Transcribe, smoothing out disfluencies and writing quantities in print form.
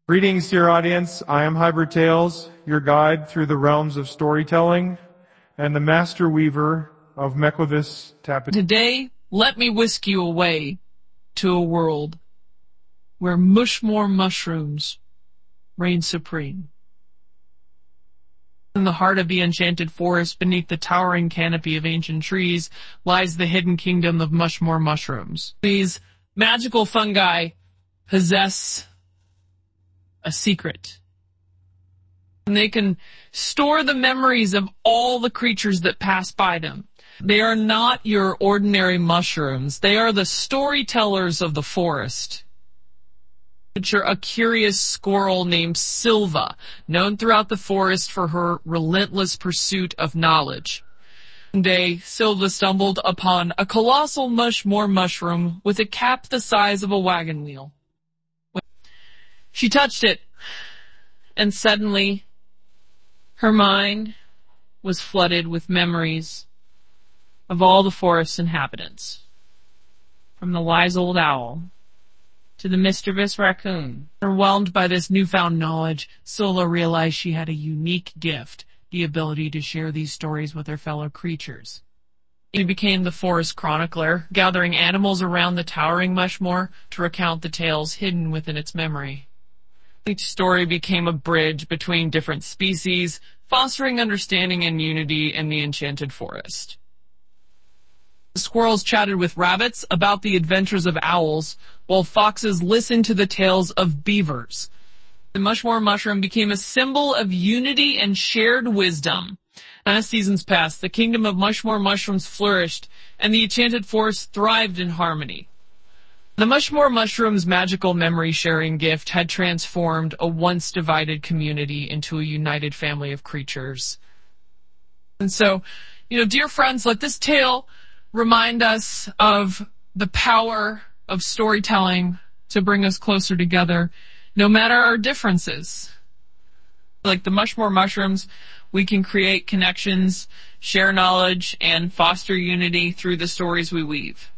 Greetings, dear audience. I am Hybrid Tales, your guide through the realms of storytelling and the master weaver of Mekwavis Tapestry. Today, let me whisk you away to a world where mushmore mushrooms reign supreme. In the heart of the enchanted forest, beneath the towering canopy of ancient trees, lies the hidden kingdom of mushmore mushrooms. These magical fungi possess a secret. And they can store the memories of all the creatures that pass by them. They are not your ordinary mushrooms. They are the storytellers of the forest. Feature a curious squirrel named Silva, known throughout the forest for her relentless pursuit of knowledge. One day, Silva stumbled upon a colossal mushmore mushroom with a cap the size of a wagon wheel. She touched it, and suddenly, her mind was flooded with memories of all the forest's inhabitants. From the wise old owl to the mischievous raccoon. Overwhelmed by this newfound knowledge, Silva realized she had a unique gift, the ability to share these stories with her fellow creatures. She became the forest chronicler, gathering animals around the towering mushmore to recount the tales hidden within its memory. Each story became a bridge between different species, fostering understanding and unity in the enchanted forest. The squirrels chatted with rabbits about the adventures of owls, while foxes listened to the tales of beavers. The mushmore mushroom became a symbol of unity and shared wisdom. As seasons passed, the kingdom of mushmore mushrooms flourished, and the enchanted forest thrived in harmony. The mushmore mushroom's magical memory-sharing gift had transformed a once-divided community into a united family of creatures. And so, dear friends, let this tale remind us of the power of storytelling to bring us closer together, no matter our differences. Like the mushmore mushrooms, we can create connections, share knowledge, and foster unity through the stories we weave.